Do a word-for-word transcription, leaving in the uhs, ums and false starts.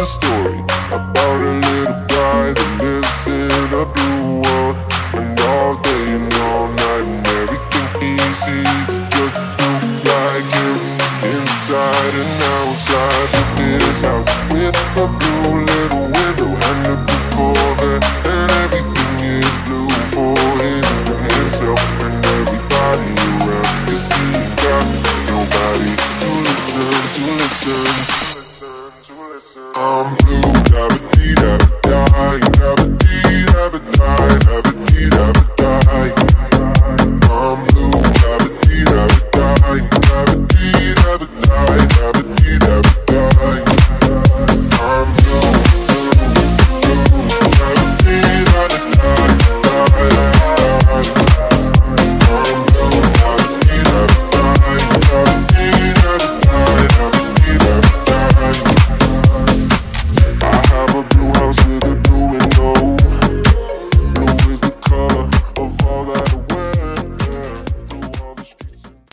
a story about a little guy that lives in a blue world. And all day and all night and everything he sees is just blue like him. Inside and outside of his house, with a blue little window and a blue Corvette. And everything is blue for him and himself and everybody around. Cause he ain't got nobody to listen, to listen. I'm blue, da-ba-dee, da-ba-die, da-ba-dee, da-ba-die, da-ba-dee, da-ba-die.